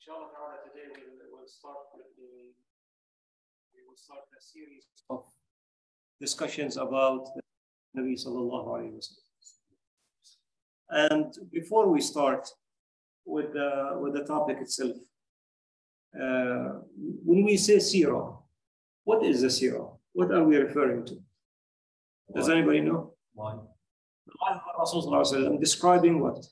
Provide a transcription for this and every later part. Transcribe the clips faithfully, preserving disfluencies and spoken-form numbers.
inshallah ta'ala, today we'll, we'll start with the, we will start a series of discussions about the Nabi sallallahu alayhi wa sallam. And before we start with the, with the topic itself, uh, when we say seerah, what is the seerah? What are we referring to? Does Why? anybody know? Why? The life of Rasul sallallahu alayhi wa sallam, describing what?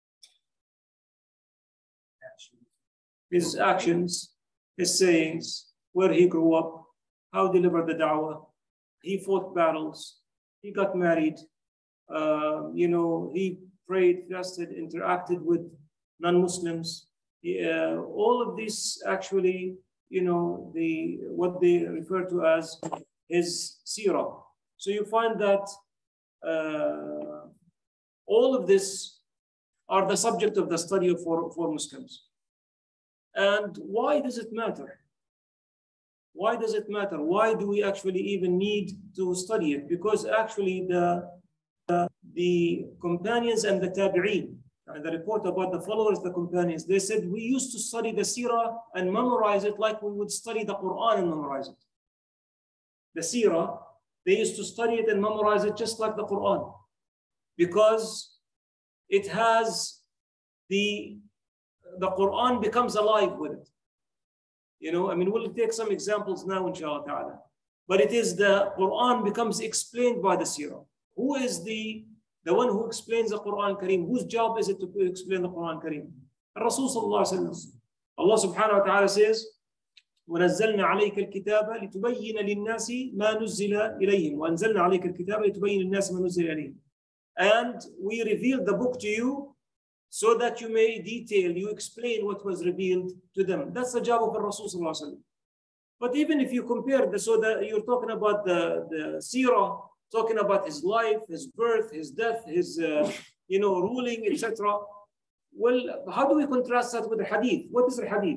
His actions, his sayings, where he grew up, how he delivered the da'wah, he fought battles, he got married, uh, you know, he prayed, fasted, interacted with non-Muslims. Uh, all of this actually, you know, the what they refer to as his seerah. So you find that uh, all of this are the subject of the study for, for Muslims. And why does it matter? Why does it matter? Why do we actually even need to study it? Because actually the, the, the companions and the tabi'een, and the report about the followers, the companions, they said, we used to study the seerah and memorize it like we would study the Quran and memorize it. The seerah, they used to study it and memorize it just like the Quran, because it has the the Quran becomes alive with it. You know, I mean, we'll take some examples now, inshallah ta'ala. But it is the Quran becomes explained by the seerah. Who is the, the one who explains the Quran Kareem? Whose job is it to explain the Quran Kareem? Rasul sallallahu alayhi wa sallam. Allah subhanahu wa ta'ala says, وَنَزَّلْنَا عَلَيْكَ الْكِتَابَ لِتُبَيِّنَ لِلنَّاسِ مَا نُزِّلَ إِلَيْهِمْ وَأَنزَلْنَا عَلَيْكَ الْكِتَابَ لِتُبَيِّنَ لِلنَّاسِ مَا نُزِّلَ إِلَيْهِمْ. And we revealed the book to you so that you may detail, you explain what was revealed to them. That's the job of the Rasul sallallahu alaihi wasallam. But even if you compare the, so that you're talking about the, the seerah, talking about his life, his birth, his death, his, uh, you know, ruling, et cetera. Well, how do we contrast that with the hadith? What is the hadith?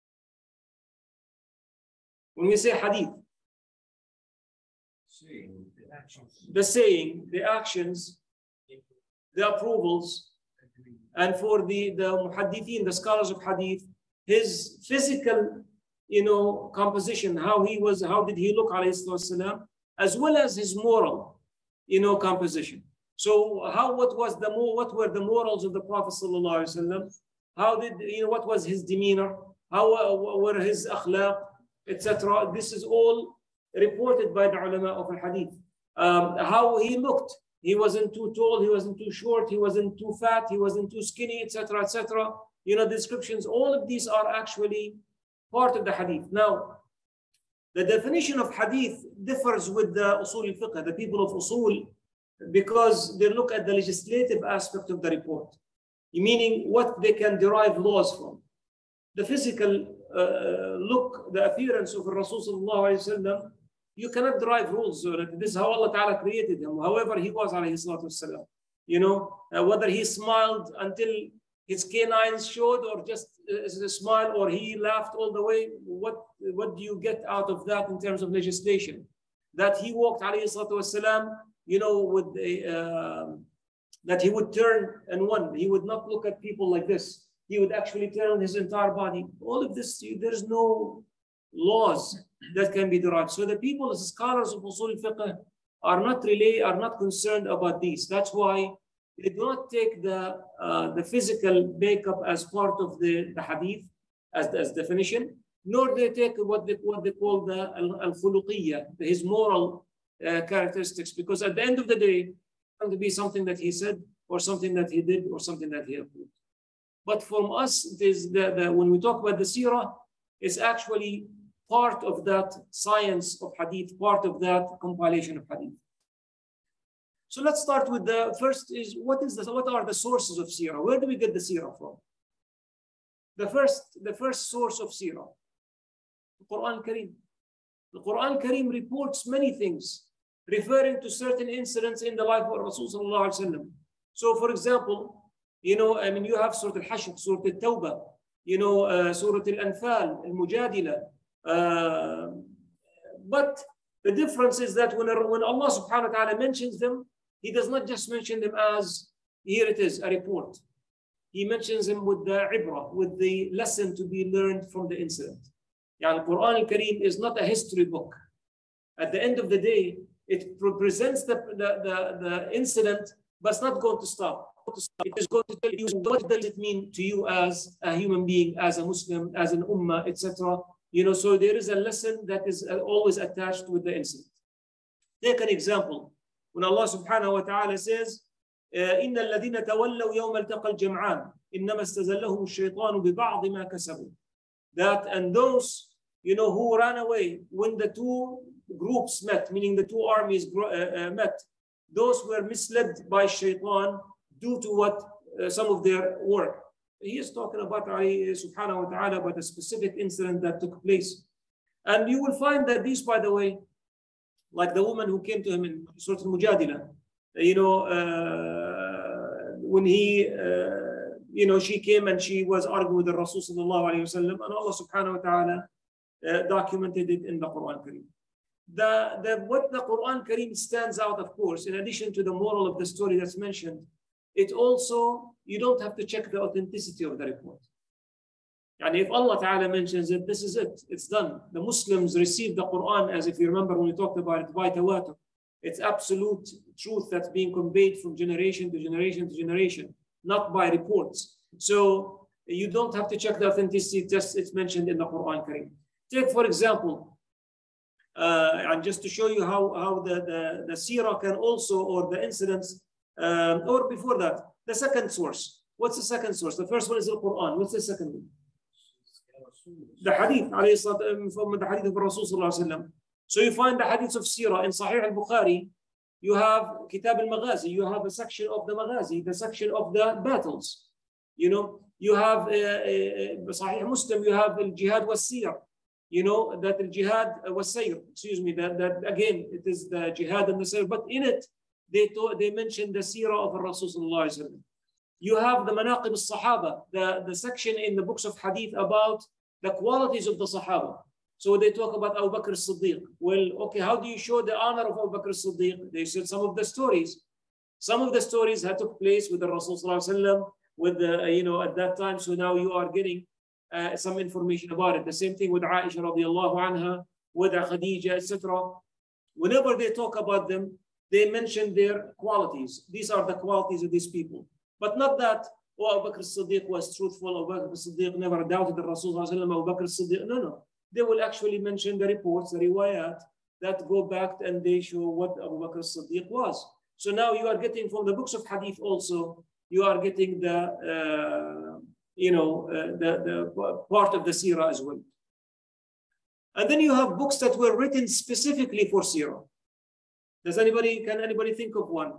When we say hadith, saying, the actions, the saying, the actions, the approvals, and for the, the muhaddithin, the scholars of hadith, his physical, you know, composition, how he was, how did he look, alayhi salatu, as well as his moral, you know, composition. So how, what was the, what were the morals of the Prophet sallallahu alaihi wasallam? How did, you know, what was his demeanor? How uh, were his akhlaq, et cetera. This is all reported by the ulama of al-hadith. Um, how he looked. He wasn't too tall, he wasn't too short, he wasn't too fat, he wasn't too skinny, et cetera, et cetera. You know, descriptions, all of these are actually part of the hadith. Now, the definition of hadith differs with the usul al-fiqh, the people of usul, because they look at the legislative aspect of the report, meaning what they can derive laws from. The physical uh, look, the appearance of Rasul sallallahu alayhi wa sallam, you cannot derive rules. This is how Allah Ta'ala created him. However, he was, alayhi salatu wasalam. You know, uh, whether he smiled until his canines showed, or just uh, a smile, or he laughed all the way. What, what do you get out of that in terms of legislation? That he walked, alayhi salatu wasalam, you know, with a, uh, that he would turn and one. He would not look at people like this. He would actually turn his entire body. All of this, there is no laws that can be derived. So the people, the scholars of usul al-fiqh, are not really, are not concerned about these. That's why they do not take the uh, the physical makeup as part of the, the hadith as, as definition, nor they take what they what they call the al-khuluqiyya, his moral uh, characteristics, because at the end of the day, it's going to be something that he said, or something that he did, or something that he approved. But from us, it is the, the when we talk about the seerah, it's actually part of that science of hadith, part of that compilation of hadith. So let's start with the first is, what is the, what are the sources of seerah? Where do we get the seerah from? The first, the first source of seerah, the Quran Kareem. The Quran Kareem reports many things referring to certain incidents in the life of Rasul sallallahu alaihi wasallam. So for example, you know, I mean, you have Surah Al-Hashr, Surah Al-Tawbah, you know, uh, Surah Al-Anfal, Al-Mujadila. Uh, but the difference is that when, when Allah subhanahu wa ta'ala mentions them, he does not just mention them as, here it is, a report. he mentions him with the ibrah, with the lesson to be learned from the incident. Yani Quran al-Kareem is not a history book. At the end of the day, it presents the, the, the, the incident, but it's not going to stop. It is going to tell you what does it mean to you as a human being, as a Muslim, as an ummah, et cetera. You know, so there is a lesson that is always attached with the incident. Take an example. When Allah subhanahu wa ta'ala says, إِنَّ الَّذِينَ تَوَلَّوْا يَوْمَ الْتَقَى الْجَمْعَانِ إِنَّمَا اسْتَزَلَّهُمُ الشَّيْطَانُ بِبَعْضِ مَا كَسَبُوا. That and those, you know, who ran away when the two groups met, meaning the two armies uh, uh, met, those were misled by shaitan due to what uh, some of their work. He is talking about uh, subhanahu wa ta'ala about a specific incident that took place. And you will find that these, by the way, like the woman who came to him in Surah Al-Mujadila, you know, uh, when he, uh, you know, she came and she was arguing with the Rasul sallallahu alayhi wa sallam, and Allah subhanahu wa ta'ala uh, documented it in the Quran Kareem. The, the, what the Quran Kareem stands out, of course, in addition to the moral of the story that's mentioned, it also, you don't have to check the authenticity of the report. And if Allah Ta'ala mentions it, this is it, it's done. The Muslims received the Quran, as if you remember when we talked about it, by tawatur. It's absolute truth that's being conveyed from generation to generation to generation, not by reports. So you don't have to check the authenticity, just it's mentioned in the Quran Kareem. Take, for example, uh, and just to show you how, how the, the, the seerah can also, or the incidents, um, or before that, the second source. What's the second source? The first one is the Quran. What's the second one? The hadith, from the hadith of Rasul sallallahu alaihi wasallam. So you find the hadiths of Sirah in Sahih al-Bukhari. You have Kitab al-Maghazi. You have a section of the Maghazi, the section of the battles. You know, you have uh, uh, Sahih Muslim. You have al-Jihad was-Siyar. You know that al-Jihad was-Sayr. Excuse me. That that again, it is the Jihad and the Sayr. But in it, they taught, they mentioned the Sirah of Rasul sallallahu alaihi wasallam. You have the Manaqib al-Sahaba, the the section in the books of Hadith about the qualities of the Sahaba. So they talk about Abu Bakr as-Siddiq. Well, okay, how do you show the honor of Abu Bakr as-Siddiq? They said some of the stories. Some of the stories had took place with the Rasul sallallahu alaihi wasallam, with the, you know, at that time. So now you are getting uh, some information about it. The same thing with Aisha radiallahu anha, with Khadija, et cetera. Whenever they talk about them, they mention their qualities. These are the qualities of these people. But not that, oh, Abu Bakr as-Siddiq was truthful, Abu Bakr as-Siddiq never doubted the Rasul sallallahu alaihi wasallam, Abu Bakr as-Siddiq. No, no. They will actually mention the reports, the riwayat, that go back and they show what Abu Bakr as-Siddiq was. So now you are getting from the books of Hadith also, you are getting the, uh, you know, uh, the, the part of the Sirah as well. And then you have books that were written specifically for Sirah. Does anybody, can anybody think of one?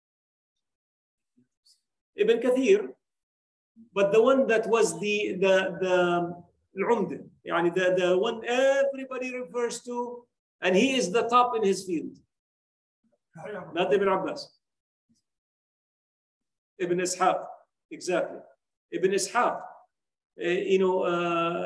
Ibn Kathir, but the one that was the, the, the, Al-Umd, yani the, the one everybody refers to, and he is the top in his field. Not Ibn Abbas. Ibn Ishaq, exactly. Ibn Ishaq, uh, you know, uh,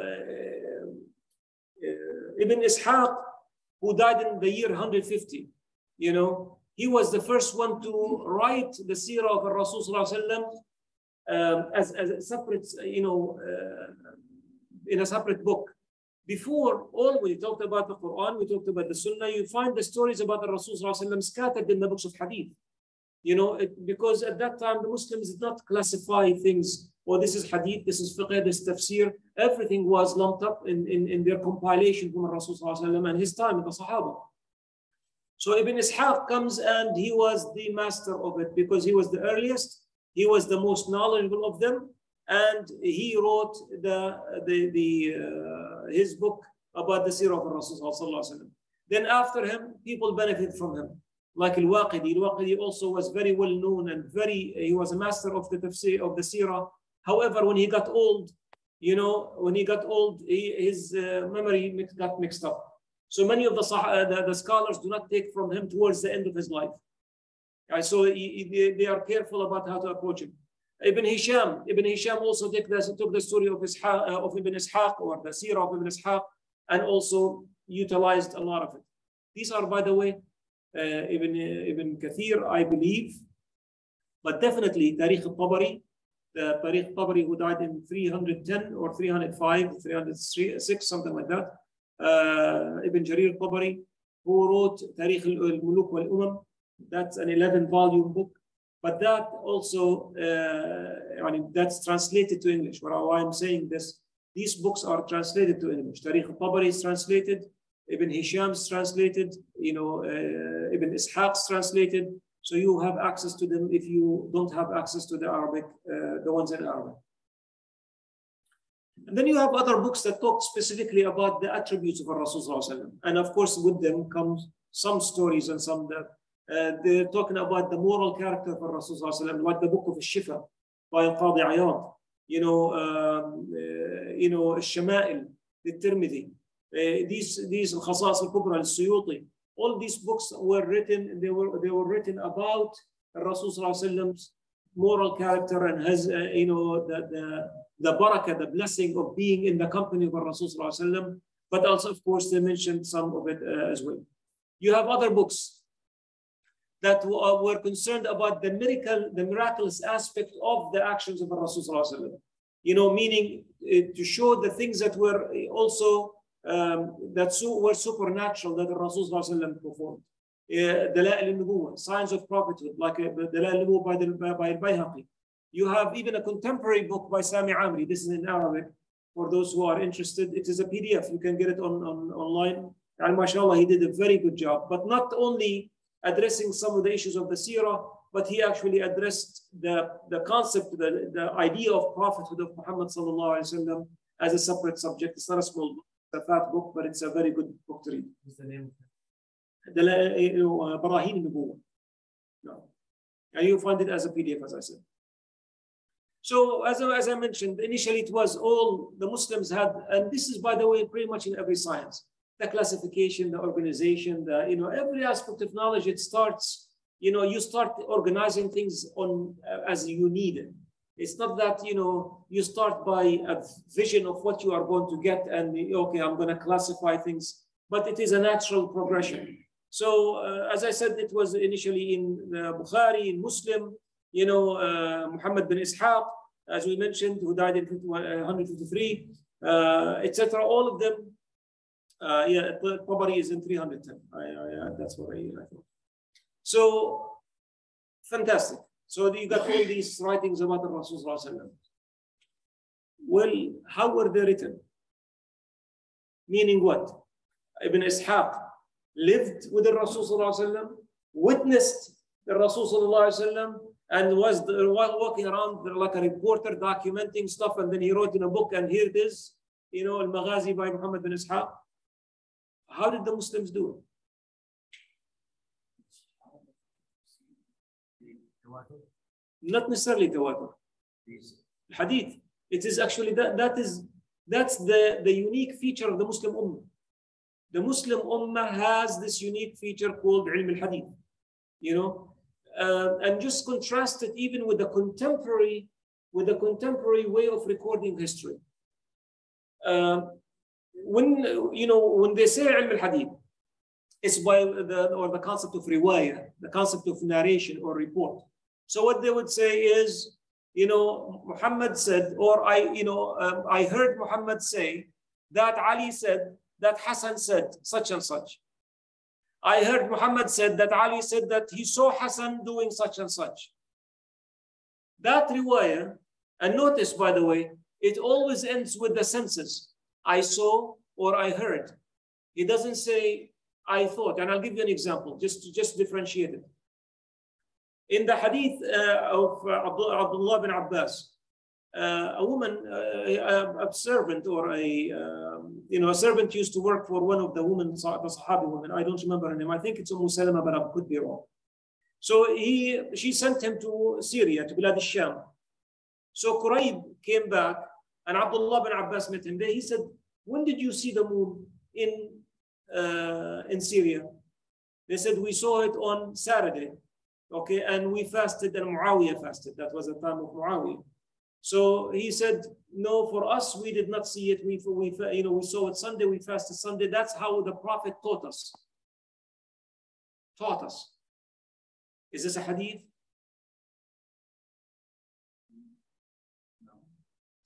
uh, Ibn Ishaq, who died in the year one hundred fifty, you know, he was the first one to write the Sirah of Rasul sallallahu alaihi wasallam um, as, as a separate, you know, uh, in a separate book. Before, all we talked about the Quran, we talked about the Sunnah, you find the stories about the Rasul sallallahu alaihi wasallam scattered in the books of Hadith. You know, it, because at that time the Muslims did not classify things, or oh, this is Hadith, this is Fiqh, this is Tafsir. Everything was lumped up in, in, in their compilation from Rasul sallallahu alaihi wasallam and his time with the Sahaba. So Ibn Ishaq comes and he was the master of it because he was the earliest, he was the most knowledgeable of them, and he wrote the, the, the, uh, his book about the Sirah of Rasul sallallahu alaihi wasallam. Then after him, people benefit from him. Like Al-Waqidi. Al-Waqidi also was very well known and very, he was a master of the tafsir, of the Sirah. However, when he got old, you know, when he got old, he, his uh, memory got mixed up. So many of the, uh, the, the scholars do not take from him towards the end of his life. Uh, so he, he, they are careful about how to approach him. Ibn Hisham, Ibn Hisham also took the, took the story of, Ishaq, uh, of Ibn Ishaq, or the Sirah of Ibn Ishaq, and also utilized a lot of it. These are, by the way, uh, Ibn, Ibn Kathir, I believe, but definitely Tariq al-Tabari the Tariq Tabari, who died in three hundred ten or three hundred five, three hundred six, something like that. Uh, Ibn Jarir Tabari, who wrote Tariq al-Muluk wal-Umam. That's an eleven volume book. But that also, uh, I mean, that's translated to English. Why I'm saying this, these books are translated to English. Tariq al-Tabari is translated, Ibn Hisham is translated, you know, uh, Ibn Ishaq is translated. So you have access to them if you don't have access to the Arabic, uh, the ones in Arabic. And then you have other books that talk specifically about the attributes of Rasul. And of course, with them comes some stories and some that uh, they're talking about the moral character of Rasul, like the book of Shifa by Qadi Iyad. You know, um, uh, you know, Shama'il, the Tirmidhi, uh, these these Khasas al-Kubra, al-Suyuti. All these books were written, they were, they were written about Rasul's moral character and his, uh, you know, the, the, the barakah, the blessing of being in the company of Rasul. But also, of course, they mentioned some of it uh, as well. You have other books that were concerned about the miracle, the miraculous aspect of the actions of Rasul. You know, meaning uh, to show the things that were also Um, that so, were supernatural that the Rasul performed. Dala'il al-Nubuwwah, signs of prophethood, like uh, Dala'il al-Nubuwwah by, the, by Al-Bayhaqi. You have even a contemporary book by Sami Amri. This is in Arabic for those who are interested. It is a P D F. You can get it on, on online. And mashallah, he did a very good job. But not only addressing some of the issues of the seerah, but he actually addressed the, the concept, the, the idea of prophethood of Muhammad sallallahu alaihi wasallam as a separate subject. It's not a small book. A fat book, but it's a very good book to read. What's the name? Barahin al-Nubuwwah. No. And you find it as a P D F, as I said. So, as, as I mentioned, initially it was all the Muslims had, and this is, by the way, pretty much in every science. The classification, the organization, the, you know, every aspect of knowledge, it starts, you know, you start organizing things on uh, as you need it. It's not that, you know, you start by a vision of what you are going to get and, okay, I'm going to classify things, but it is a natural progression. So, uh, as I said, it was initially in uh, Bukhari, in Muslim, you know, uh, Muhammad bin Ishaq, as we mentioned, who died in one fifty-three, uh, et cetera. All of them, uh, yeah, Tabari is in three hundred ten. I, I, that's what I, I thought. So, fantastic. So you got all these writings about the Rasul. Well, how were they written? Meaning what? Ibn Ishaq lived with the Rasul, witnessed the Rasul, and was walking around like a reporter documenting stuff, and then he wrote in a book, and here it is, you know, Al-Maghazi by Muhammad bin Ishaq. How did the Muslims do it? Not necessarily tawatur. Hadith. It is actually that that is that's the, the unique feature of the Muslim Ummah. The Muslim Ummah has this unique feature called ilm al-hadith. You know, uh, and just contrast it even with the contemporary with the contemporary way of recording history. Uh, when you know when they say ilm al-hadith, it's by the or the concept of riwayah, the concept of narration or report. So what they would say is, you know, Muhammad said, or I, you know, um, I heard Muhammad say that Ali said that Hassan said such and such. I heard Muhammad said that Ali said that he saw Hassan doing such and such. That riwayah, and notice, by the way, it always ends with the senses. I saw or I heard. He doesn't say I thought. And I'll give you an example, just to just differentiate it. In the hadith uh, of uh, Abdullah bin Abbas, uh, a woman, uh, a servant or a, um, you know, a servant used to work for one of the women, the Sahabi women. I don't remember her name. I think it's Umm Salama, but I could be wrong. So he, she sent him to Syria, to Bilad al-Sham. So Quraib came back and Abdullah bin Abbas met him there. He said, when did you see the moon in, uh, in Syria? They said, we saw it on Saturday. Okay, and we fasted, and Muawiyah fasted. That was the time of Muawiyah. So he said, no, for us, we did not see it. We, we, you know, we saw it Sunday, we fasted Sunday. That's how the Prophet taught us. Taught us. Is this a hadith?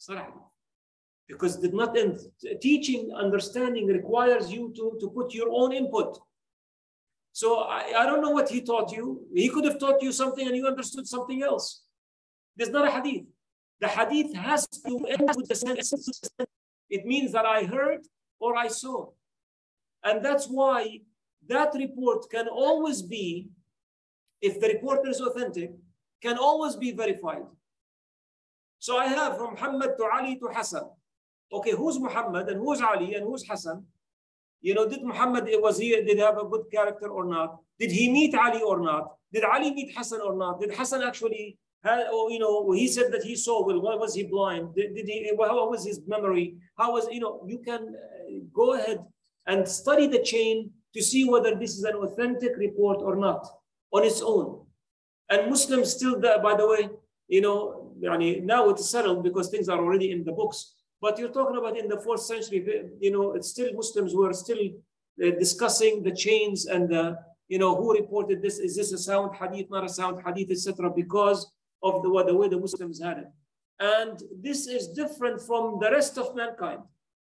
It's not a hadith. Because it did not end. Teaching, understanding requires you to, to put your own input. So I, I don't know what he taught you. He could have taught you something and you understood something else. There's not a hadith. The hadith has to end with the sentence. It means that I heard or I saw. And that's why that report can always be, if the reporter is authentic, can always be verified. So I have from Muhammad to Ali to Hassan. Okay, who's Muhammad and who's Ali and who's Hassan? You know, did Muhammad, was he, did he have a good character or not? Did he meet Ali or not? Did Ali meet Hassan or not? Did Hassan actually, have, or, you know, he said that he saw, well, why was he blind? Did, did he, how was his memory? How was, you know, you can go ahead and study the chain to see whether this is an authentic report or not on its own. And Muslims still, by the way, you know, now it's settled because things are already in the books. But you're talking about in the fourth century, you know, it's still Muslims were still uh, discussing the chains and the, you know, who reported this? Is this a sound hadith, not a sound hadith, et cetera, because of the, the way the Muslims had it. And this is different from the rest of mankind.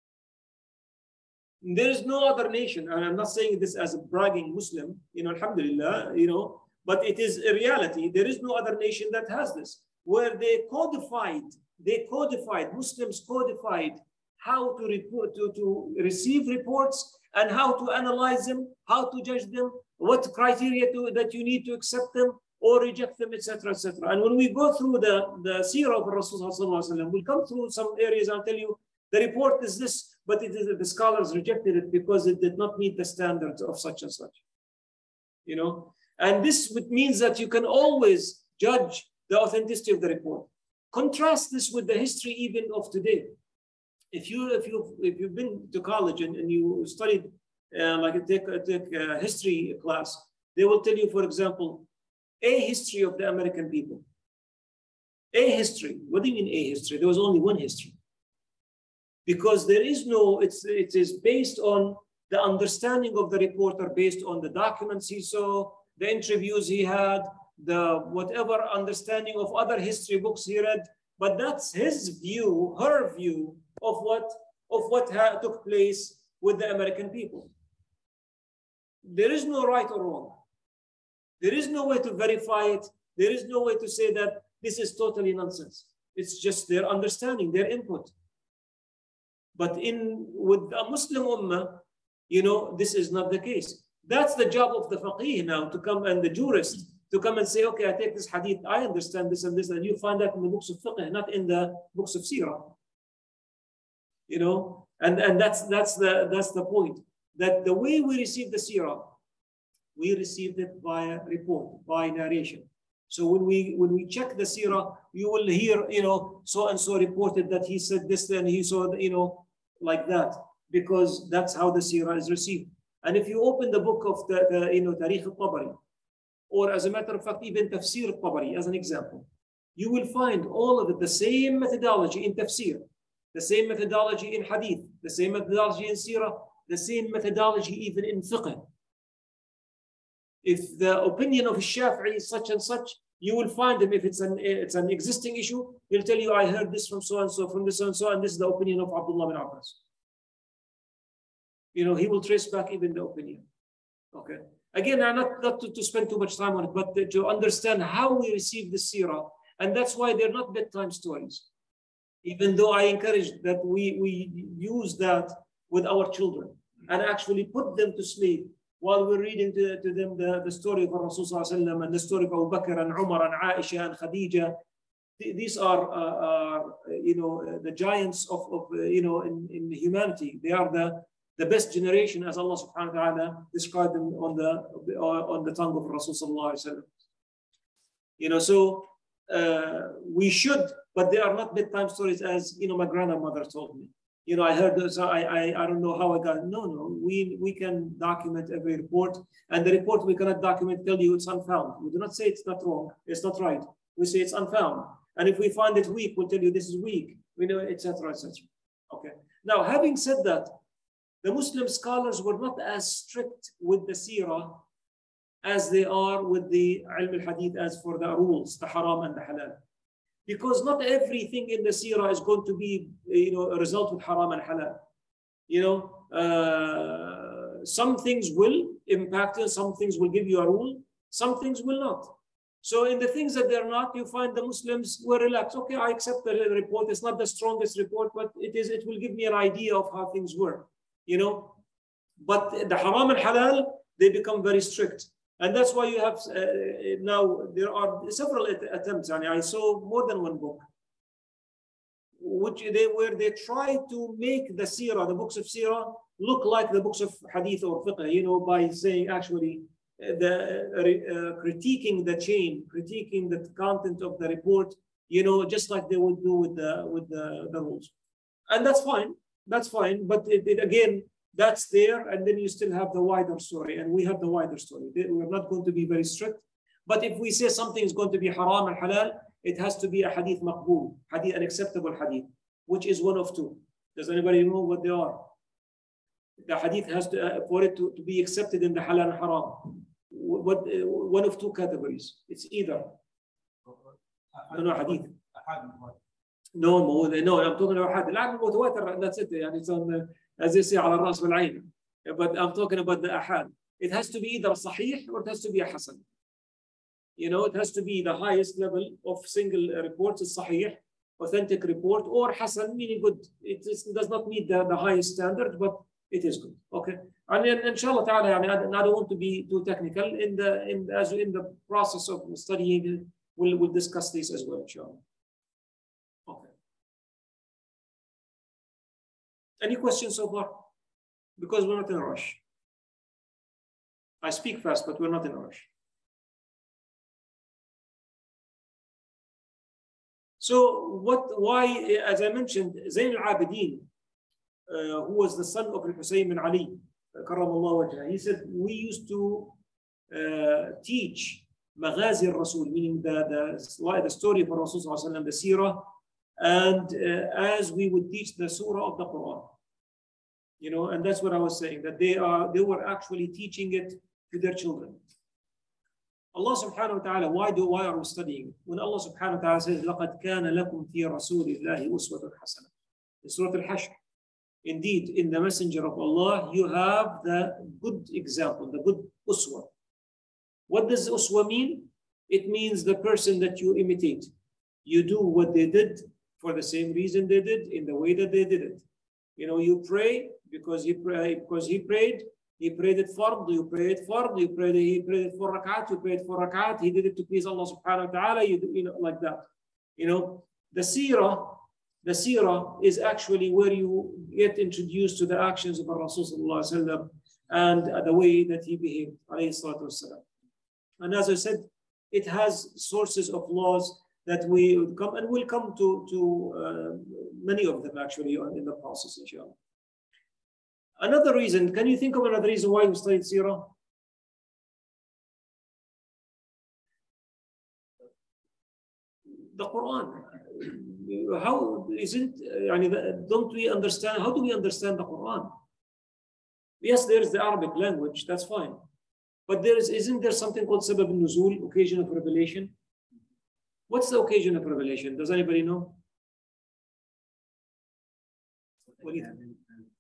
There is no other nation, and I'm not saying this as a bragging Muslim, you know, alhamdulillah, you know, but it is a reality. There is no other nation that has this, where they codified, they codified, Muslims codified how to report, to, to receive reports and how to analyze them, how to judge them, what criteria to, that you need to accept them or reject them, et cetera, et cetera. And when we go through the, the seerah of Rasulullah, we'll come through some areas and I'll tell you, the report is this, but it is, the scholars rejected it because it did not meet the standards of such and such. You know, and this means that you can always judge the authenticity of the report. Contrast this with the history even of today. If you if you if you've been to college and, and you studied uh, like a take, take a history class, they will tell you, for example, a history of the American people. A history. What do you mean a history? There was only one history. Because there is no, it's, it is based on the understanding of the reporter, based on the documents he saw, the interviews he had, the whatever understanding of other history books he read, but that's his view, her view of what, of what took place with the American people. There is no right or wrong. There is no way to verify it. There is no way to say that this is totally nonsense. It's just their understanding, their input. But in with a Muslim ummah, you know, this is not the case. That's the job of the faqih now, to come, and the jurist, to come and say, okay, I take this hadith, I understand this and this, and you find that in the books of fiqh, not in the books of seerah. You know, and, and that's that's the that's the point. That the way we receive the seerah, we received it via report, by narration. So when we when we check the seerah, you will hear, you know, so and so reported that he said this, and he saw, you know, like that, because that's how the seerah is received. And if you open the book of the, the you know, Tarikh al-Tabari, or as a matter of fact, even Tafsir al-Tabari as an example, you will find all of it, the same methodology in tafsir, the same methodology in hadith, the same methodology in seerah, the same methodology even in fiqh. If the opinion of Shafi'i is such and such, you will find him, if it's an it's an existing issue, he'll tell you, I heard this from so and so, from this and so, and this is the opinion of Abdullah bin Abbas. You know, he will trace back even the opinion. Okay. Again, not, not to, to spend too much time on it, but to, to understand how we receive the seerah. And that's why they're not bedtime stories. Even though I encourage that we, we use that with our children and actually put them to sleep while we're reading to, to them the, the story of Rasulullah and the story of Abu Bakr and Umar and Aisha and Khadija. These are, uh, are you know, the giants of, of uh, you know, in, in humanity. They are the, the best generation, as Allah subhanahu wa ta'ala described them on the, on the tongue of Rasulullah sallallahu alaihi wasallam. You know, so uh, we should, but they are not bedtime stories, as, you know, my grandmother told me. You know, I heard this, I, I, I don't know how I got it. No, no, we, we can document every report, and the report we cannot document, tell you it's unfound. We do not say it's not wrong, it's not right. We say it's unfound. And if we find it weak, we'll tell you this is weak, we know, et cetera, et cetera. Okay. Now, having said that, the Muslim scholars were not as strict with the seerah as they are with the ilm al-hadith as for the rules, the haram and the halal. Because not everything in the seerah is going to be, you know, a result with haram and halal. You know, uh, some things will impact it, some things will give you a rule, some things will not. So in the things that they're not, you find the Muslims were relaxed. Okay, I accept the report. It's not the strongest report, but it is. It will give me an idea of how things were, you know. But the haram and halal, they become very strict. And that's why you have, uh, now there are several attempts. I mean, I saw more than one book, which they where they try to make the seerah, the books of seerah, look like the books of hadith or fiqh, you know, by saying actually, the uh, critiquing the chain, critiquing the content of the report, you know, just like they would do with the with the, the rules. And that's fine, that's fine. But it, it, again, that's there, and then you still have the wider story, and we have the wider story. We're not going to be very strict. But if we say something is going to be haram and halal, it has to be a hadith maqbool, hadith, an acceptable hadith, which is one of two. Does anybody know what they are? The hadith has to, uh, for it to, to be accepted in the halal and haram. What, uh, one of two categories. It's either no, no hadith. No, no, I'm talking about hadith. العام المتواتر, that's it. يعني it's on the, as they say, على الرأس والعين. But I'm talking about the ahad. It has to be either sahih or it has to be a hasan. You know, it has to be the highest level of single reports, is sahih, authentic report, or hasan, meaning good. It is, does not meet the, the highest standard, but it is good. Okay. And then, inshallah ta'ala, I, mean, I don't want to be too technical. In the in as in the process of studying, we'll, we'll discuss this as well, inshallah. Okay. Any questions so far? Because we're not in a rush. I speak fast, but we're not in a rush. So what, why, as I mentioned, Zayn al-Abidin, uh, who was the son of Al-Husayn bin Ali, Karramallahu wajhah, he said, we used to uh, teach Maghazi al-Rasul, meaning the, the, the story of Rasul sallallahu alaihi wasallam, the seerah, and uh, as we would teach the surah of the Quran. You know, and that's what I was saying, that they are, they were actually teaching it to their children. Allah subhanahu wa ta'ala, why do why are we studying? When Allah subhanahu wa ta'ala says, لَقَدْ كَانَ لَكُمْ فِي رَسُولِ اللَّهِ أُسْوَةٌ حَسَنَةٌ. In Surah Al-Hashr. Indeed, in the Messenger of Allah, you have the good example, the good uswa. What does uswa mean? It means the person that you imitate. You do what they did for the same reason they did, in the way that they did it. You know, you pray because he pray because he prayed. He prayed it fard, you prayed it fard, you prayed it, he prayed it for rakat, you prayed it for rakat, he did it to please Allah subhanahu wa ta'ala, you, you know, like that. You know, the seerah, the seerah is actually where you get introduced to the actions of Rasul sallallahu alaihi wasallam and the way that he behaved, alayhi salatu wasalam. And as I said, it has sources of laws that we would come, and we'll come to, to uh, many of them actually in the process, inshallah. Another reason, can you think of another reason why we studied seerah? The Quran. How isn't, don't we understand, how do we understand the Quran? Yes, there is the Arabic language, that's fine. But there is, isn't there something called sabab al-nuzul, occasion of revelation? What's the occasion of revelation? Does anybody know? What do you think?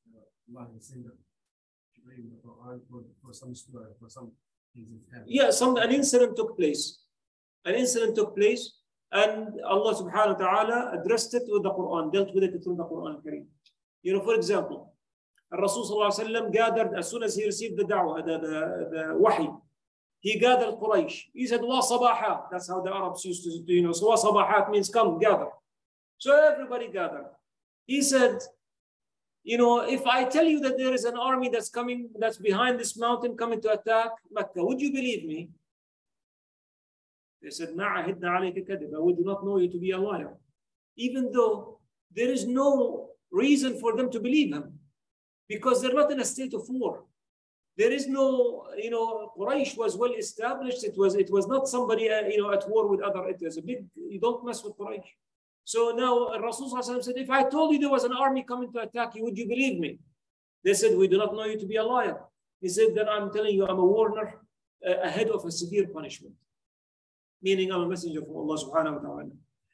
Yeah, some an incident took place. An incident took place, and Allah subhanahu wa ta'ala addressed it with the Quran, dealt with it through the Quran Kareem. You know, for example, Rasul sallallahu alaihi wasallam gathered as soon as he received the da'wah, the, the, the wahi, he gathered Quraysh. He said, wa sabahat. That's how the Arabs used to do, you know. So wa sabahat means come, gather. So everybody gathered. He said, you know, if I tell you that there is an army that's coming, that's behind this mountain coming to attack Mecca, would you believe me? They said, ma'ahidna alayka kadiba. We do not know you to be a liar. Even though there is no reason for them to believe him, because they're not in a state of war. There is no, you know, Quraysh was well established. It was, it was not somebody, uh, you know, at war with other. It was a big, you don't mess with Quraysh. So now Rasul said, if I told you there was an army coming to attack you, would you believe me? They said, we do not know you to be a liar. He said, then I'm telling you, I'm a warner uh, ahead of a severe punishment. Meaning I'm a messenger from Allah subhanahu wa ta'ala.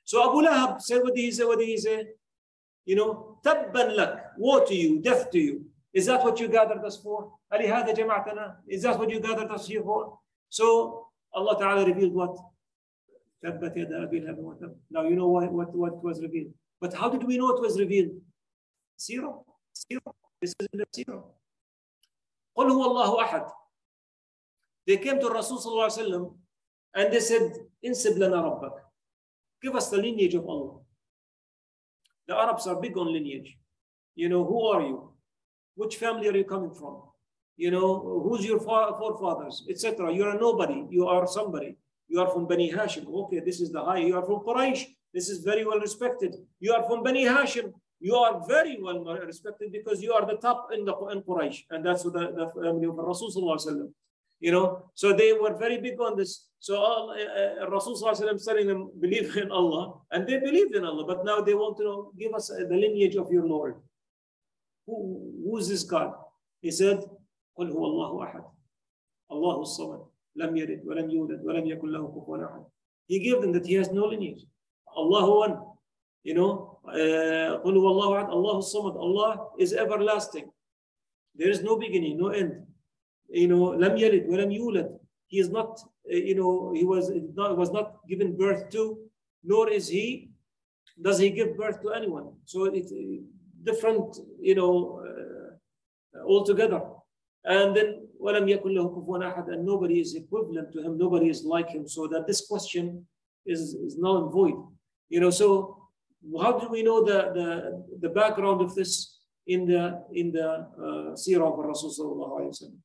So Abu Lahab said, what did he say? What did he say? You know, tabban lak, woe to you, death to you. Is that what you gathered us for? أَلِهَذَا جَمَعْتَنَا? Is that what you gathered us here for? So Allah Ta'ala revealed what? تَبَّتْ يَدَا أَبِي لَهَبٍ وَتَبَّ. Now you know what, what, what was revealed. But how did we know it was revealed? Zero. Zero. This is in the zero. قُلْ هُوَ اللَّهُ أَحَدٌ. They came to Rasul Sallallahu Alaihi Wasallam and they said, إِنْسِبْ لَنَا رَبَّكَ. Give us the lineage of Allah. The Arabs are big on lineage. You know, who are you? Which family are you coming from? You know, who's your forefathers, et cetera. You are nobody. You are somebody. You are from Bani Hashim. Okay, this is the high. You are from Quraysh. This is very well respected. You are from Bani Hashim. You are very well respected because you are the top in the in Quraysh, and that's the, the family of Rasul Sallallahu Alaihi Wasallam. You know, so they were very big on this. So uh, uh, Rasul Sallallahu Alaihi Wasallam telling them believe in Allah, and they believed in Allah, but now they want to know, give us the lineage of your Lord. Who, who is this God? He said, قل هو الله أحد الله الصمد لم يلد ولم يولد ولم يكن له كفوا أحد. He gave them that he has no lineage. Allahu one, you know, قل هو الله أحد الله الصمد. Allah is everlasting. There is no beginning, no end. You know, لم يلد ولم يولد. He is not, you know, he was not was not given birth to, nor is he does he give birth to anyone. So it's different, you know, uh, altogether. And then وَلَمْ يَكُنْ لَهُ كُفُوًا أَحَدٌ, and nobody is equivalent to him, nobody is like him. So that this question is, is null and void. You know, so how do we know the, the, the background of this in the in the uh, seerah of Rasul Sallallahu Alaihi Wasallam?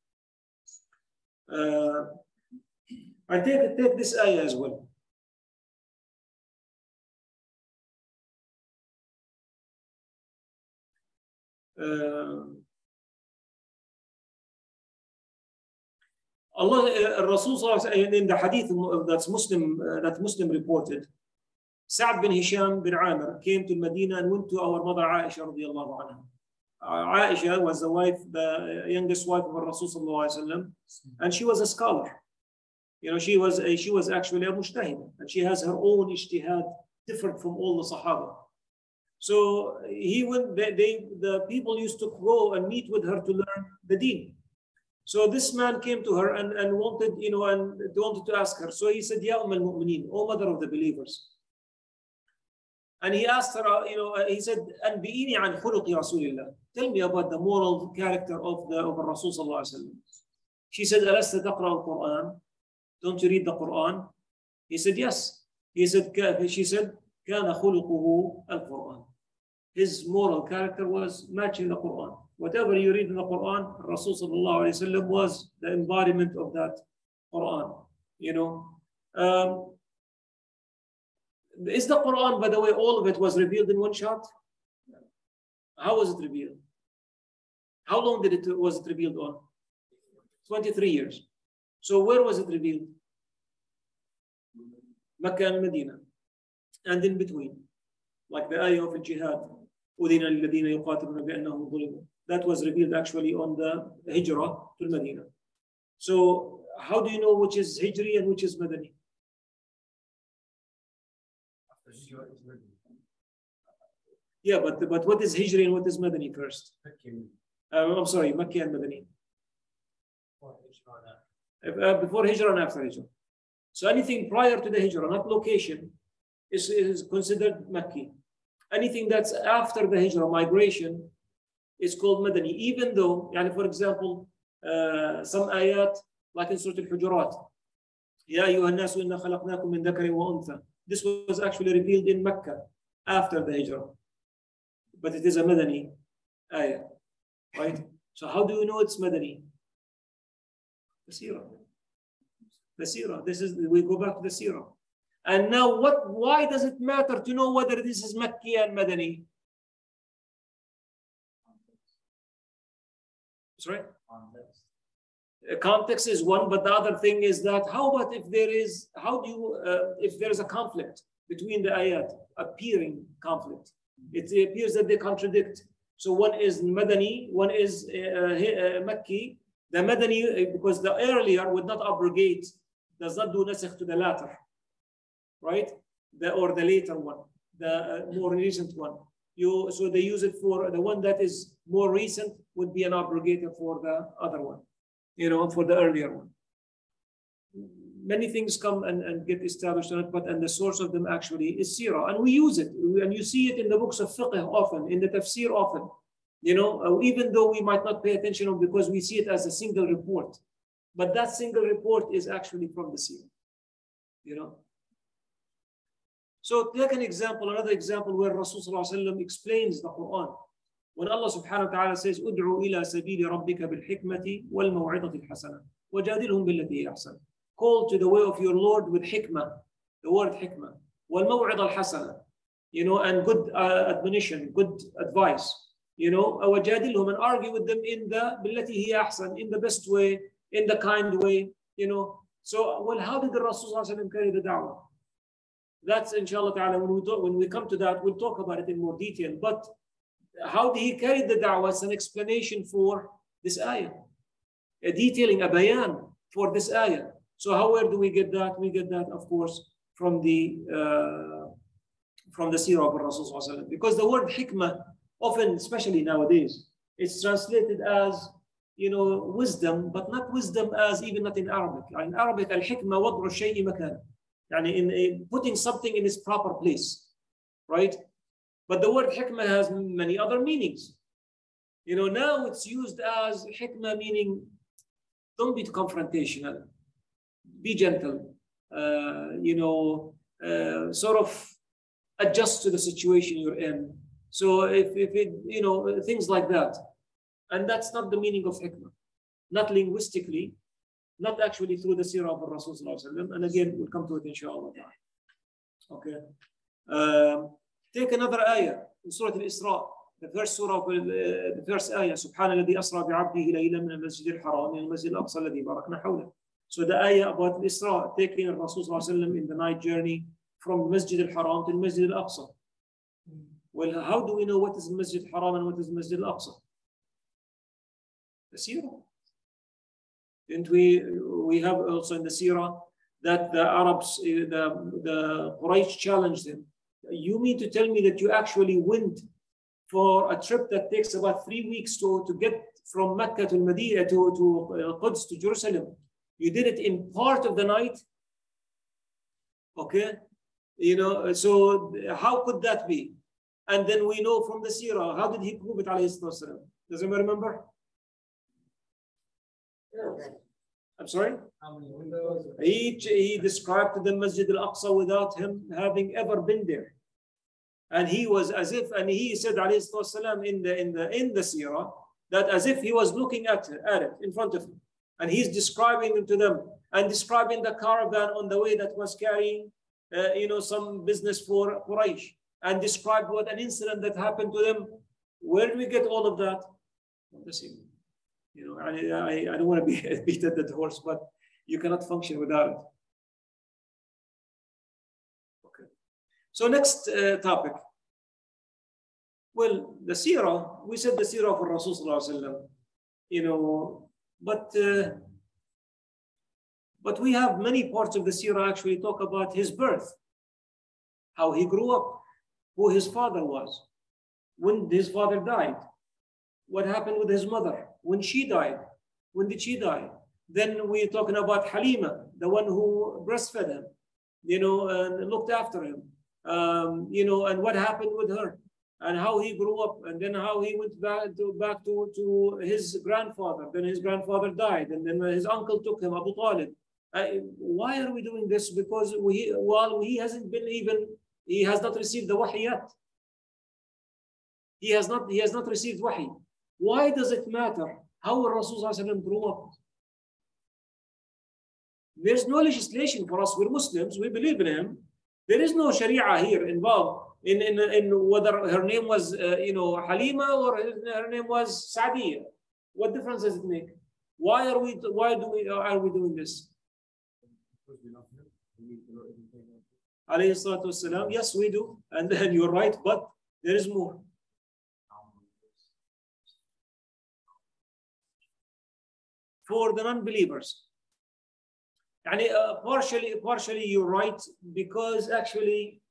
Uh, I take, take this ayah as well. Uh, Allah, uh, Rasul in the hadith that's Muslim, uh, that Muslim reported, Sa'd bin Hisham bin Amr came to Medina and went to our mother Aisha radiallahu anha. Uh, Aisha was the wife, the youngest wife of Rasul sallallahu alaihi wasallam, and she was a scholar. You know, she was a, she was actually a mujtahid, and she has her own ijtihad, different from all the Sahaba. So he went, they, they, the people used to go and meet with her to learn the deen. So this man came to her and, and wanted, you know, and wanted to ask her. So he said, Ya Umm al-Mu'mineen, O mother of the believers. And he asked her, you know, he said, Anbi'ini an khuluqi Rasulillah. Tell me about the moral character of the of Rasul sallallahu alaihi wasallam. She said, Alasta taqra al-Quran? Don't you read the Quran? He said, yes. He said, she said, Kana khuluquhu al-Quran. His moral character was matching the Quran. Whatever you read in the Quran, Rasul sallallahu alaihi wasallam was the embodiment of that Quran. You know, um, is the Quran, by the way, all of it was revealed in one shot? How was it revealed? How long did it was it revealed on? twenty-three years. So where was it revealed? Mecca and Medina, and in between, like the ayah of al-Jihad. That was revealed actually on the Hijrah to Medina. So how do you know which is Hijri and which is Madani? Yeah, but, but what is Hijri and what is Madani first? Uh, I'm sorry, Makki and Madani. Uh, before Hijrah and after Hijrah. So anything prior to the Hijrah, not location, is, is considered Makki. Anything that's after the Hijrah, migration, is called Madani, even though, yani for example, uh, some ayat, like in Surah Al-Hujurat, Ya ayyuhan nasu inna khalaqnakum min dhakarin wa untha. This was actually revealed in Mecca after the Hijrah. But it is a Madani ayah, right? So how do you know it's Madani? The Seerah. The Seerah. This is, we go back to the Seerah. And now what, why does it matter to know whether this is Makki and Madani? That's right. Context. Context is one, but the other thing is that how about if there is, how do you, uh, if there is a conflict between the ayat, appearing conflict? It appears that they contradict. So one is Madani, one is uh, uh, Makki. The Madani, because the earlier would not abrogate, does not do nasikh to the latter. Right? the or the later one, the uh, more recent one. You so they use it for the one that is more recent would be an abrogator for the other one, you know, for the earlier one. Many things come and, and get established on it, but and the source of them actually is seerah, and we use it, and you see it in the books of fiqh often, in the tafsir often, you know, even though we might not pay attention on because we see it as a single report, but that single report is actually from the seerah, you know. So take an example, another example where Rasul sallallahu alaihi wasallam explains the Quran. When Allah subhanahu wa ta'ala says, "Ud'u ila sabili rabbika bil hikmati wal maw'idati al hasana, wajadilhum billati hi ahsan." Call to the way of your Lord with hikmah, the word hikmah, wal maw'id al hasana, you know, and good uh, admonition, good advice, you know, wajadilhum, and argue with them in the billati hi ahsan, in the best way, in the kind way, you know. So, well, how did the Rasul sallallahu alaihi wasallam carry the da'wah? That's inshallah ta'ala, when we, talk, when we come to that, we'll talk about it in more detail. But how did he carry the da'wah? It's an explanation for this ayah, a detailing, a bayan for this ayah. So how, where do we get that? We get that, of course, from the uh, from the seerah of Rasul sallallahu alaihi wasallam. Because the word hikmah, often, especially nowadays, it's translated as, you know, wisdom, but not wisdom as even not in Arabic. In Arabic, al-hikmah wad'u shay'i makan. Yani in, in putting something in its proper place, right? But the word hikmah has many other meanings. You know, now it's used as hikmah, meaning don't be confrontational, be gentle, uh, you know, uh, sort of adjust to the situation you're in. So if, if it, you know, things like that. And that's not the meaning of hikmah, not linguistically, not actually through the seerah of Rasul sallallahu alaihi wasallam. And again, we'll come to it inshallah. Okay. Um, take another ayah in Surah Al-Isra, the first surah of uh, the first ayah. Subhana alladhi asra bi'abdihi laylan min al-masjid al-haram ila al-masjid al-aqsa alladhi barakna hawla. So the ayah about Al-Isra, taking Rasul sallallahu alaihi wasallam in the night journey from Masjid al-Haram to Masjid al-Aqsa. Well, how do we know what is Masjid al-Haram and what is Masjid al-Aqsa? The seerah. And we, we have also in the seerah that the Arabs, the, the Quraysh challenged him. You mean to tell me that you actually went for a trip that takes about three weeks to, to get from Mecca to Medina to, to uh, Quds to Jerusalem? You did it in part of the night? Okay. You know, so how could that be? And then we know from the seerah, how did he prove it, alayhi salatu? Does anyone remember? I'm sorry? How many windows? He, he described to them Masjid al-Aqsa without him having ever been there. And he was as if, and he said alayhi salatu in the in the in the seerah, that as if he was looking at it, at it in front of him. And he's describing it to them and describing the caravan on the way that was carrying uh, you know, some business for Quraysh, and described what an incident that happened to them. Where do we get all of that? From the seerah. You know, I, I, I don't want to be beat at that horse, but you cannot function without it. Okay. So next uh, topic. Well, the seerah, we said the seerah of Rasul sallallahu alaihi wasallam, you know, but uh, but we have many parts of the seerah actually talk about his birth, how he grew up, who his father was, when his father died, what happened with his mother, when she died, when did she die? Then we're talking about Halima, the one who breastfed him, you know, and looked after him, um, you know, and what happened with her, and how he grew up, and then how he went back to back to, to his grandfather. Then his grandfather died, and then his uncle took him, Abu Talib. Uh, why are we doing this? Because we, while he hasn't been even, he has not received the wahy yet. He has not, he has not received wahy. Why does it matter how Rasul sallallahu alaihi wasallam grew up? There's no legislation for us. We're Muslims. We believe in him. There is no Sharia here involved in, in, in whether her name was, uh, you know, Halima or her name was Saadiya. What difference does it make? Why are we, why do we, are we doing this? Alayhi salatu wasalam. Yes, we do. And then you're right, but there is more. For the non-believers. And uh, partially, partially you're right, because actually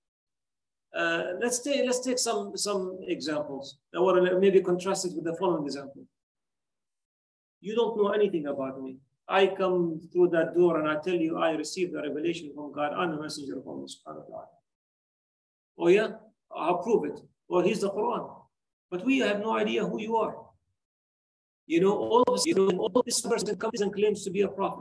uh, let's take let's take some some examples, or maybe contrast it with the following example. You don't know anything about me. I come through that door and I tell you I received a revelation from God. I'm a messenger of Allah subhanahu wa ta'ala. Oh yeah, I'll prove it. Well, here's the Quran. But we have no idea who you are. You know, all of us, you know, all this person comes and claims to be a prophet.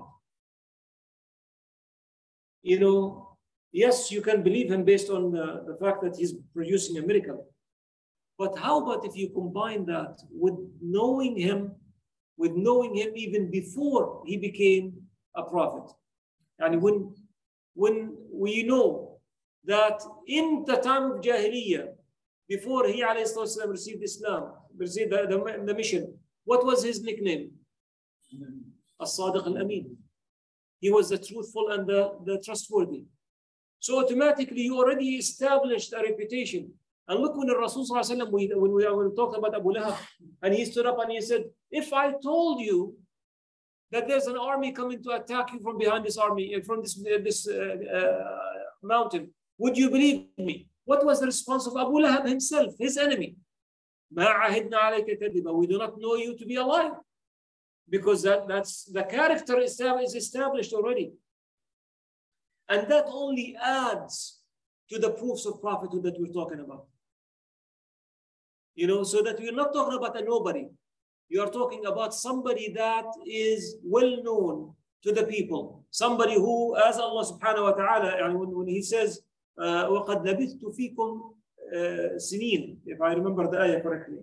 You know, yes, you can believe him based on the, the fact that he's producing a miracle. But how about if you combine that with knowing him, with knowing him even before he became a prophet? And when, when we know that in the time of Jahiliyyah, before he alayhi received Islam, received the, the, the mission, what was his nickname? As-Sadiq al-Amin. He was the truthful and the, the trustworthy. So automatically you already established a reputation. And look when the Rasul when we, when we, when we talked about Abu Lahab, and he stood up and he said, if I told you that there's an army coming to attack you from behind this army, from this, this uh, uh, mountain, would you believe me? What was the response of Abu Lahab himself, his enemy? We do not know you to be a liar. Because that, that's the character is established already. And that only adds to the proofs of prophethood that we're talking about. You know, so that we're not talking about a nobody. You are talking about somebody that is well known to the people. Somebody who, as Allah subhanahu wa ta'ala, when, when he says, وَقَدْ لَبِثْتُ فِيكُمْ سِنِينَ, if I remember the ayah correctly.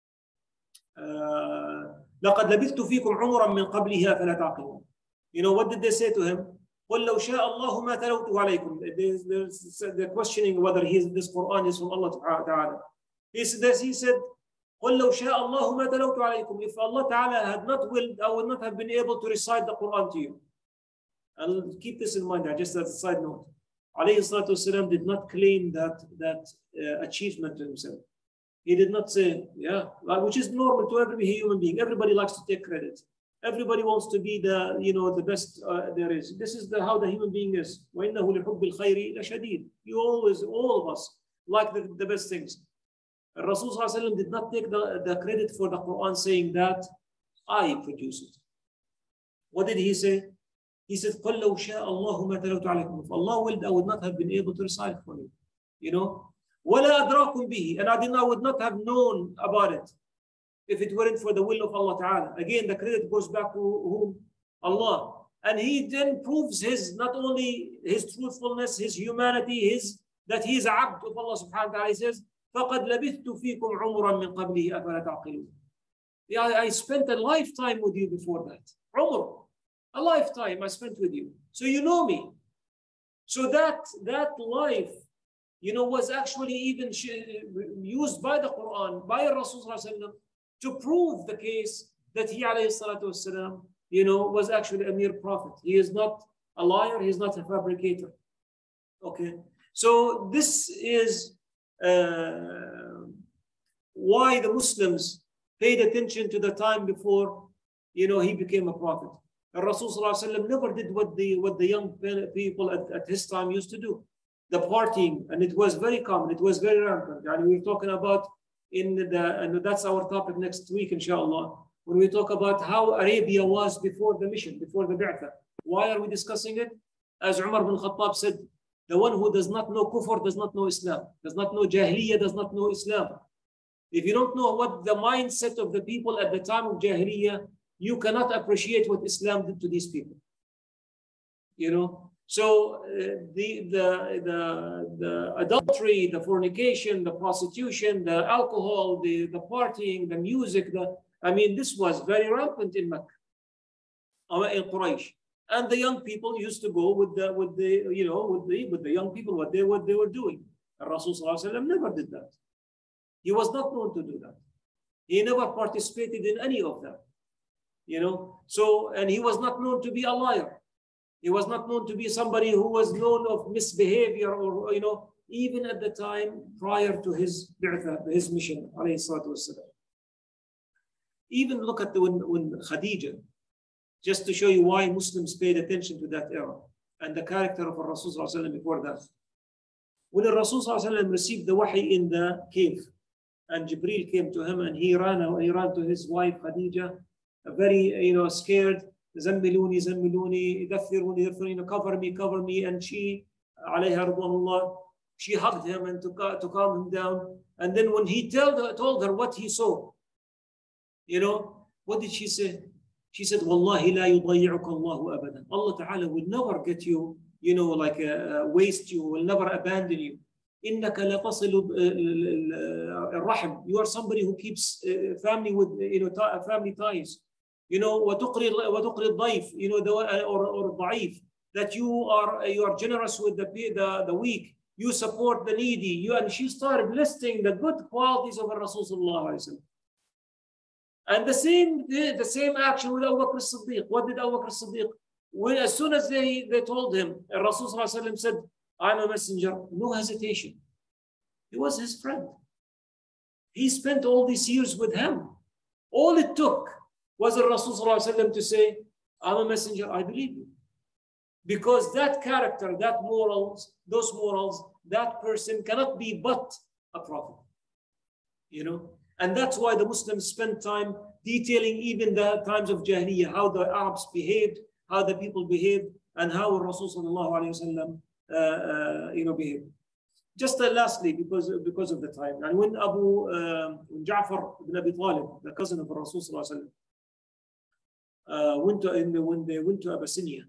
Uh, لَقَدْ لَبِثْتُ فِيكُمْ عُمُرًا مِنْ قَبْلِهَا فَلَا تَعْقِلُونَ. You know, what did they say to him? قُلْ لَوْ شَاءَ اللَّهُ مَا تَلَوْتُ عَلَيْكُمْ. They're questioning whether he, this Quran is from Allah Ta'ala. He said, he said قُلْ لَوْ شَاءَ اللَّهُ مَا تَلَوْتُ عَلَيْكُمْ. If Allah Ta'ala had not willed, I would not have been able to recite the Quran to you. And keep this in mind, just as a side note. Alayhi salatu wasalam did not claim that, that uh, achievement to himself. He did not say, yeah, which is normal to every human being. Everybody likes to take credit. Everybody wants to be the, you know, the best uh, there is. This is the, how the human being is. وَإِنَّهُ لِحُبِّ الْخَيْرِ لَشَدِيدٌ. You always, all of us, like the, the best things. Rasul sallallahu alaihi wasallam did not take the, the credit for the Quran saying that I produce it. What did he say? He said, قَلْ لَوْ شَاءَ اللَّهُ مَا تَلَوْتُ عَلَيْكُمْ. If Allah willed, I would not have been able to recite for you. You know? وَلَا أَدْرَاكُمْ بِهِ. And I, did not, I would not have known about it if it weren't for the will of Allah Ta'ala. Again, the credit goes back to whom? Allah. And he then proves his, not only his truthfulness, his humanity, his, that he is a abd of Allah Subhanahu wa Ta'ala. He says, فَقَدْ لَبِثْتُ فِيكُمْ عُمُرًا مِنْ قَبْلِهِ أَفَلَا تَعْقِلُونَ. Yeah, I spent a lifetime with you before that. Umr. A lifetime I spent with you. So you know me. So that, that life, you know, was actually even used by the Quran, by Rasul to prove the case that he, alayhi salatu wasalam, you know, was actually a mere prophet. He is not a liar, he is not a fabricator. Okay. So this is uh, why the Muslims paid attention to the time before, you know, he became a prophet. And Rasul never did what the, what the young people at, at his time used to do. The partying, and it was very common, it was very rampant. And we're talking about in the, and that's our topic next week, inshallah, when we talk about how Arabia was before the mission, before the Bi'tha. Why are we discussing it? As Umar bin Khattab said, the one who does not know kufr does not know Islam, does not know Jahiliyyah, does not know Islam. If you don't know what the mindset of the people at the time of Jahiliyyah, you cannot appreciate what Islam did to these people. You know? So uh, the, the, the, the adultery, the fornication, the prostitution, the alcohol, the, the partying, the music, the, I mean, this was very rampant in Mecca, in Quraysh. And the young people used to go with the, with the, you know, with the, with the young people, what they, what they were doing. And Rasul never did that. He was not known to do that. He never participated in any of that. You know, so, and he was not known to be a liar. He was not known to be somebody who was known of misbehavior or, you know, even at the time prior to his his mission, alayhi salatu wasalam. Even look at the, when, when Khadija, just to show you why Muslims paid attention to that era and the character of Rasul before that. When the Rasul received the wahi in the cave, and Jibreel came to him, and he ran, he ran to his wife Khadija, very, you know, scared. Zammiluni, zammiluni, dathiruni, dathiruni, cover me, cover me. And she, alayha radwanullah, she hugged him and to, to calm him down. And then when he told her, told her what he saw, you know, what did she say? She said, Wallahi la yudayi'uka Allahu abadan. Allah Ta'ala will never get you, you know, like uh, waste you, will never abandon you. إنك لتصل الرحم. You are somebody who keeps uh, family with, you know, family ties. You know, وتقري وتقري الضيف. You know, the, or or ضعيف. That you are you are generous with the the the weak. You support the needy. You and she started listing the good qualities of Rasul sallallahu alaihi wasallam. And the same the same action with Abu Bakr as-Siddiq. What did Abu Bakr as-Siddiq? When as soon as they they told him, Rasul sallallahu alaihi wasallam said, I'm a messenger, no hesitation. He was his friend. He spent all these years with him. All it took was the Rasul sallallahu alaihi wasallam to say, I'm a messenger, I believe you. Because that character, that morals, those morals, that person cannot be but a prophet. You know? And that's why the Muslims spend time detailing even the times of Jahiliyyah, how the Arabs behaved, how the people behaved, and how Rasul sallallahu alaihi wasallam Uh, uh, you know, behave. Just uh, lastly, because because of the time, and when Abu uh, when Ja'far ibn Abi Talib, the cousin of Rasul sallallahu alaihi wasallam, uh, went to in the, when they went to Abyssinia,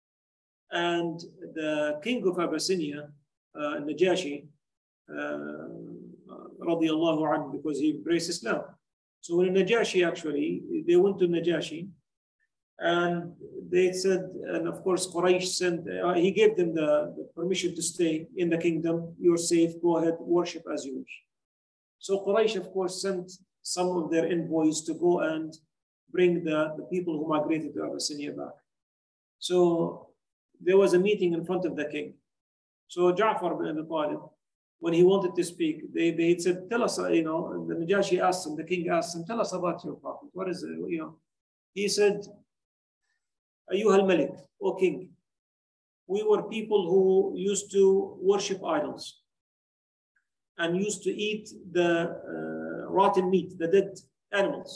and the king of Abyssinia, uh, Najashi, uh, radiyallahu anhu, because he embraced Islam. So when Najashi actually, they went to Najashi. And they said, and of course, Quraysh sent, uh, he gave them the, the permission to stay in the kingdom. You're safe, go ahead, worship as you wish. So Quraysh, of course, sent some of their envoys to go and bring the, the people who migrated to Abyssinia back. So there was a meeting in front of the king. So Ja'far ibn Abi Talib, when he wanted to speak, they, they said, tell us, you know, the Najashi asked him, the king asked him, tell us about your prophet. What is it, you know? He said, Ayyuha al-Malik, O king, we were people who used to worship idols and used to eat the uh, rotten meat, the dead animals.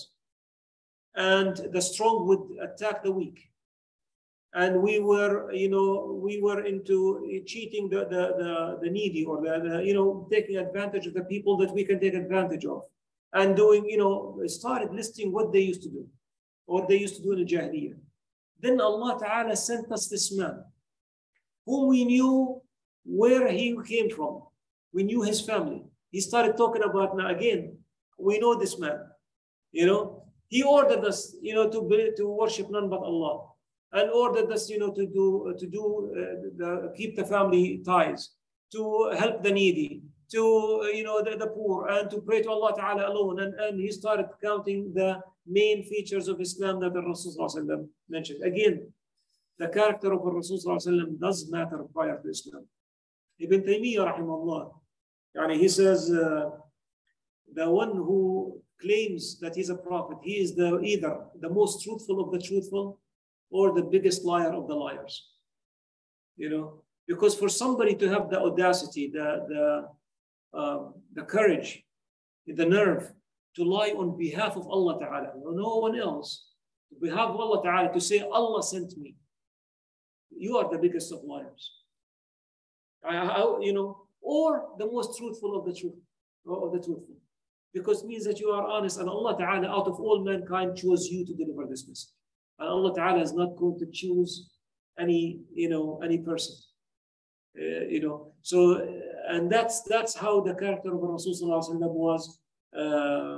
And the strong would attack the weak. And we were, you know, we were into cheating the, the, the, the needy or the, the, you know, taking advantage of the people that we can take advantage of. And doing, you know, started listing what they used to do, or they used to do in the Jahiliyyah. Then Allah Ta'ala sent us this man, whom we knew where he came from. We knew his family. He started talking about, now again, we know this man. You know, he ordered us, you know, to be, to worship none but Allah, and ordered us, you know, to do to do uh, the keep the family ties, to help the needy, to uh, you know the, the poor, and to pray to Allah Ta'ala alone. And, and he started counting the main features of Islam that the Rasul mentioned. Again, the character of the Rasul does matter prior to Islam. Ibn Taymiyyah rahimahullah, yani he says, uh, the one who claims that he's a prophet, he is the either the most truthful of the truthful or the biggest liar of the liars. You know, because for somebody to have the audacity, the the uh, the courage, the nerve to lie on behalf of Allah Ta'ala, no one else, on behalf of Allah Ta'ala, to say, Allah sent me, you are the biggest of liars. I, I, you know, or the most truthful of the truth, of the truthful. Because it means that you are honest, and Allah Ta'ala, out of all mankind, chose you to deliver this message. And Allah Ta'ala is not going to choose any, you know, any person. Uh, you know, so, and that's that's how the character of Rasulullah was Uh,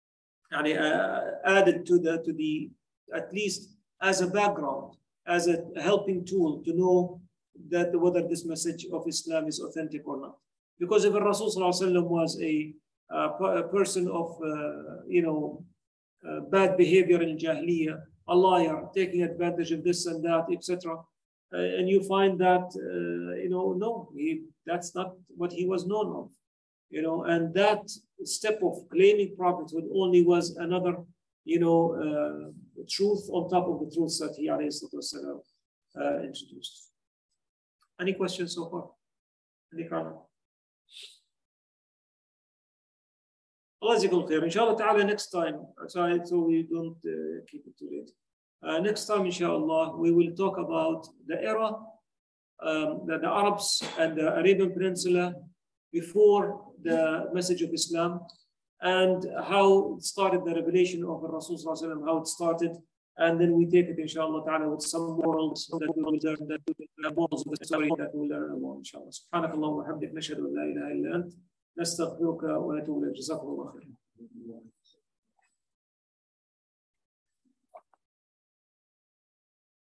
uh, added to the to the at least as a background, as a helping tool to know that whether this message of Islam is authentic or not. Because if Rasul was a, a person of uh, you know uh, bad behavior in Jahiliyyah, a liar, taking advantage of this and that, et cetera, uh, and you find that uh, you know no, he, that's not what he was known of. You know, and that step of claiming prophethood only was another, you know, uh, truth on top of the truths that he والسلام, uh, introduced. Any questions so far? Any comment? الله يجزيكم الخير. إن شاء الله تعالى next time, so we don't uh, keep it too late. Uh, next time, inshallah, we will talk about the era um, that the Arabs and the Arabian Peninsula before the message of Islam, and how it started the revelation of the Rasul Sallallahu Alaihi Wasallam, how it started, and then we take it, inshallah ta'ala, with some morals that we will learn, that the morals of the story that we will learn along, inshallah. Subhanakallah wa hamdik, nashhadu an la ilaha illa ant, nastaghfiruka wa natubu ilayk. Jazakumullah khairan.